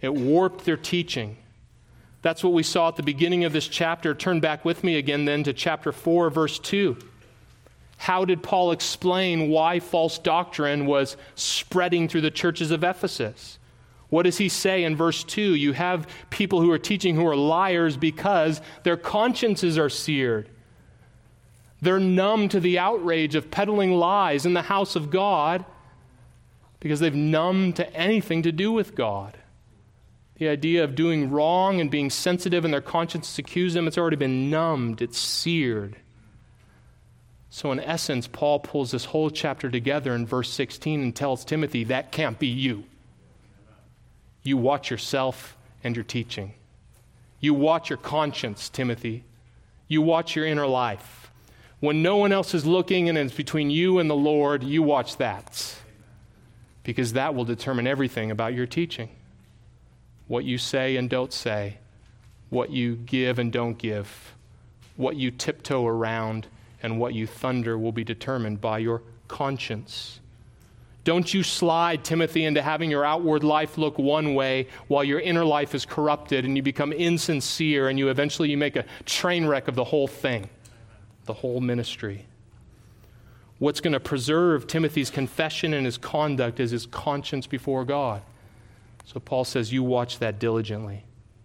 Speaker 1: It warped their teaching. That's what we saw at the beginning of this chapter. Turn back with me again then to chapter four, verse two. How did Paul explain why false doctrine was spreading through the churches of Ephesus? What does he say in verse two? You have people who are teaching who are liars because their consciences are seared. They're numb to the outrage of peddling lies in the house of God because they've numbed to anything to do with God. The idea of doing wrong and being sensitive and their conscience accuse them, it's already been numbed, it's seared. So in essence, Paul pulls this whole chapter together in verse sixteen and tells Timothy, that can't be you. You watch yourself and your teaching. You watch your conscience, Timothy. You watch your inner life. When no one else is looking and it's between you and the Lord, you watch that. Because that will determine everything about your teaching. What you say and don't say. What you give and don't give. What you tiptoe around and what you thunder will be determined by your conscience. Don't you slide, Timothy, into having your outward life look one way while your inner life is corrupted and you become insincere and you eventually you make a train wreck of the whole thing, the whole ministry. What's going to preserve Timothy's confession and his conduct is his conscience before God. So Paul says, you watch that diligently.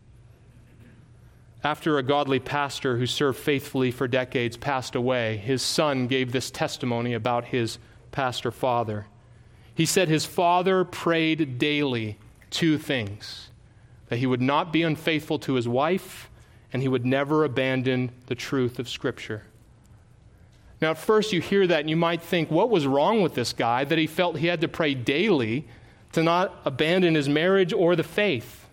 Speaker 1: After a godly pastor who served faithfully for decades passed away, his son gave this testimony about his pastor father. He said his father prayed daily two things: that he would not be unfaithful to his wife, and he would never abandon the truth of Scripture. Now, at first you hear that and you might think, what was wrong with this guy that he felt he had to pray daily to not abandon his marriage or the faith?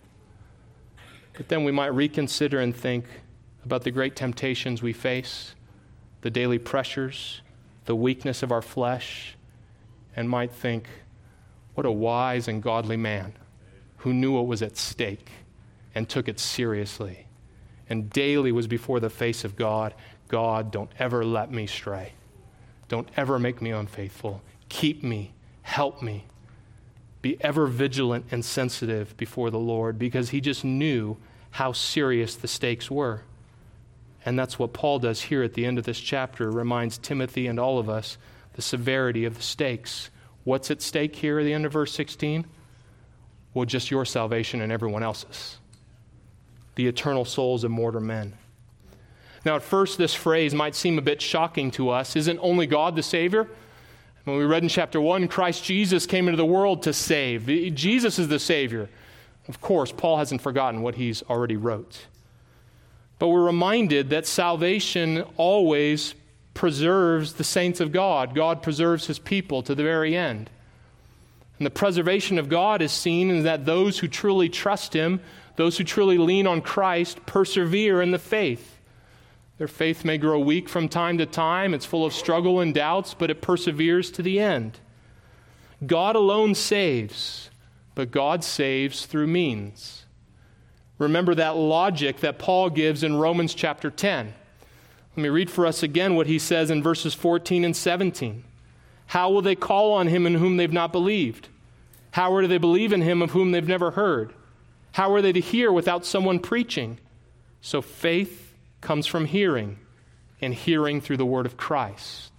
Speaker 1: But then we might reconsider and think about the great temptations we face, the daily pressures, the weakness of our flesh, and might think, what a wise and godly man who knew what was at stake and took it seriously and daily was before the face of God. God, don't ever let me stray. Don't ever make me unfaithful. Keep me. Help me. Be ever vigilant and sensitive before the Lord, because he just knew how serious the stakes were. And that's what Paul does here at the end of this chapter, reminds Timothy and all of us the severity of the stakes. What's at stake here at the end of verse sixteen? Well, just your salvation and everyone else's. The eternal souls of mortal men. Now, at first, this phrase might seem a bit shocking to us. Isn't only God the Savior? When we read in chapter one, Christ Jesus came into the world to save. Jesus is the Savior. Of course, Paul hasn't forgotten what he's already wrote. But we're reminded that salvation always preserves the saints of God. God preserves his people to the very end. And the preservation of God is seen in that those who truly trust him, those who truly lean on Christ, persevere in the faith. Their faith may grow weak from time to time. It's full of struggle and doubts, but it perseveres to the end. God alone saves, but God saves through means. Remember that logic that Paul gives in Romans chapter ten. Let me read for us again what he says in verses fourteen and seventeen. How will they call on him in whom they've not believed? How are they to believe in him of whom they've never heard? How are they to hear without someone preaching? So faith comes from hearing, and hearing through the word of Christ.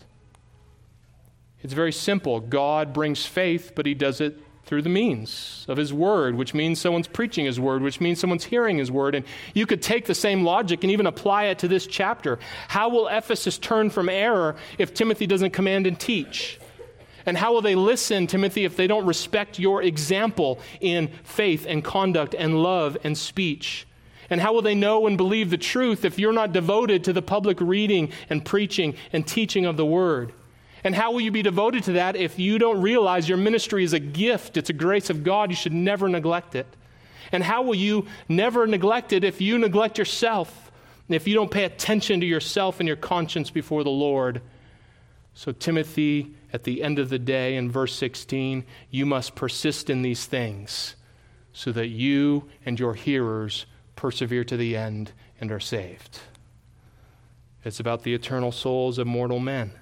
Speaker 1: It's very simple. God brings faith, but he does it through the means of his word, which means someone's preaching his word, which means someone's hearing his word. And you could take the same logic and even apply it to this chapter. How will Ephesus turn from error if Timothy doesn't command and teach? And how will they listen, Timothy, if they don't respect your example in faith and conduct and love and speech? And how will they know and believe the truth if you're not devoted to the public reading and preaching and teaching of the word? And how will you be devoted to that if you don't realize your ministry is a gift? It's a grace of God. You should never neglect it. And how will you never neglect it if you neglect yourself, and if you don't pay attention to yourself and your conscience before the Lord? So Timothy, at the end of the day, in verse sixteen, you must persist in these things so that you and your hearers persevere to the end and are saved. It's about the eternal souls of mortal men.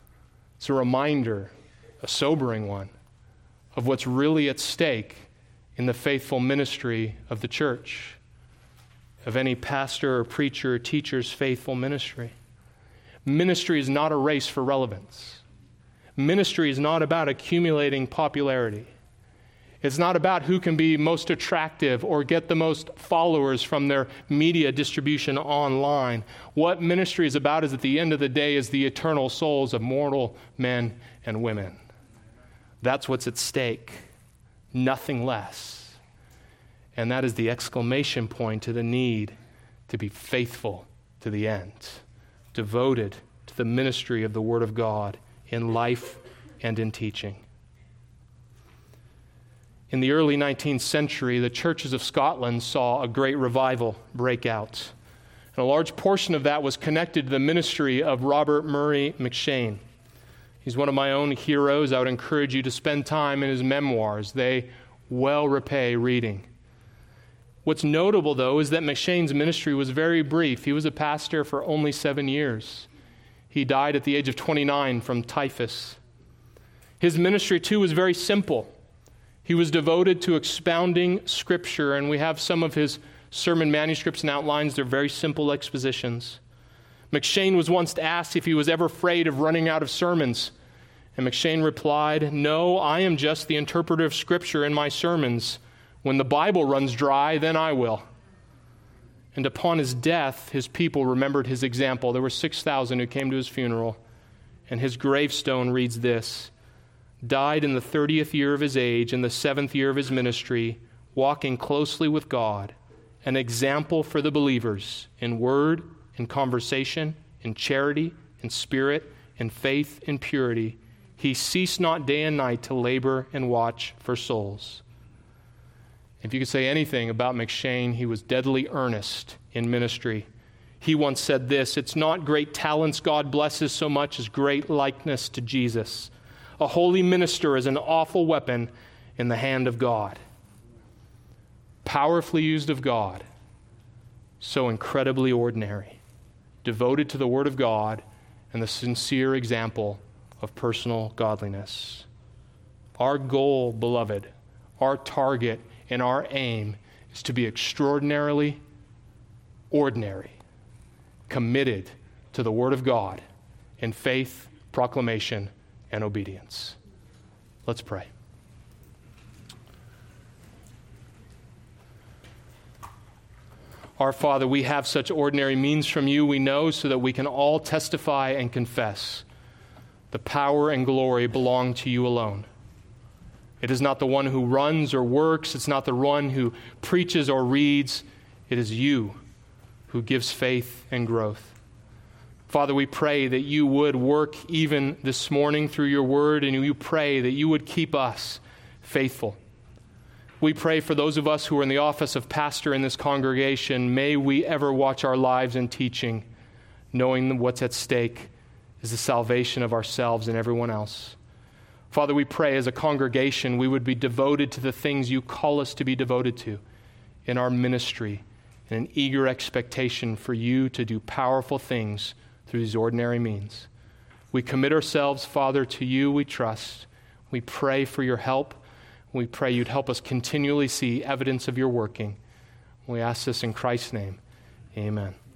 Speaker 1: It's a reminder, a sobering one, of what's really at stake in the faithful ministry of the church, of any pastor or preacher or teacher's faithful ministry. Ministry is not a race for relevance. Ministry is not about accumulating popularity. It's not about who can be most attractive or get the most followers from their media distribution online. What ministry is about is, at the end of the day, is the eternal souls of mortal men and women. That's what's at stake, nothing less. And that is the exclamation point to the need to be faithful to the end, devoted to the ministry of the Word of God in life and in teaching. In the early nineteenth century, the churches of Scotland saw a great revival break out. And a large portion of that was connected to the ministry of Robert Murray M'Cheyne. He's one of my own heroes. I would encourage you to spend time in his memoirs. They well repay reading. What's notable, though, is that M'Cheyne's ministry was very brief. He was a pastor for only seven years. He died at the age of twenty-nine from typhus. His ministry, too, was very simple. He was devoted to expounding Scripture, and we have some of his sermon manuscripts and outlines. They're very simple expositions. M'Cheyne was once asked if he was ever afraid of running out of sermons, and M'Cheyne replied, "No, I am just the interpreter of Scripture in my sermons. When the Bible runs dry, then I will." And upon his death, his people remembered his example. There were six thousand who came to his funeral, and his gravestone reads this: "Died in the thirtieth year of his age, in the seventh year of his ministry, walking closely with God, an example for the believers in word, in conversation, in charity, in spirit, in faith, in purity. He ceased not day and night to labor and watch for souls." If you could say anything about M'Cheyne, he was deadly earnest in ministry. He once said this: "It's not great talents God blesses so much as great likeness to Jesus. A holy minister is an awful weapon in the hand of God." Powerfully used of God, so incredibly ordinary, devoted to the Word of God and the sincere example of personal godliness. Our goal, beloved, our target and our aim is to be extraordinarily ordinary, committed to the Word of God in faith, proclamation, and obedience. Let's pray. Our Father, we have such ordinary means from you, we know, so that we can all testify and confess the power and glory belong to you alone. It is not the one who runs or works. It's not the one who preaches or reads. It is you who gives faith and growth. Father, we pray that you would work even this morning through your word, and you pray that you would keep us faithful. We pray for those of us who are in the office of pastor in this congregation. May we ever watch our lives in teaching, knowing what's at stake is the salvation of ourselves and everyone else. Father, we pray as a congregation we would be devoted to the things you call us to be devoted to in our ministry, in an eager expectation for you to do powerful things through these ordinary means. We commit ourselves, Father, to you, we trust. We pray for your help. We pray you'd help us continually see evidence of your working. We ask this in Christ's name. Amen.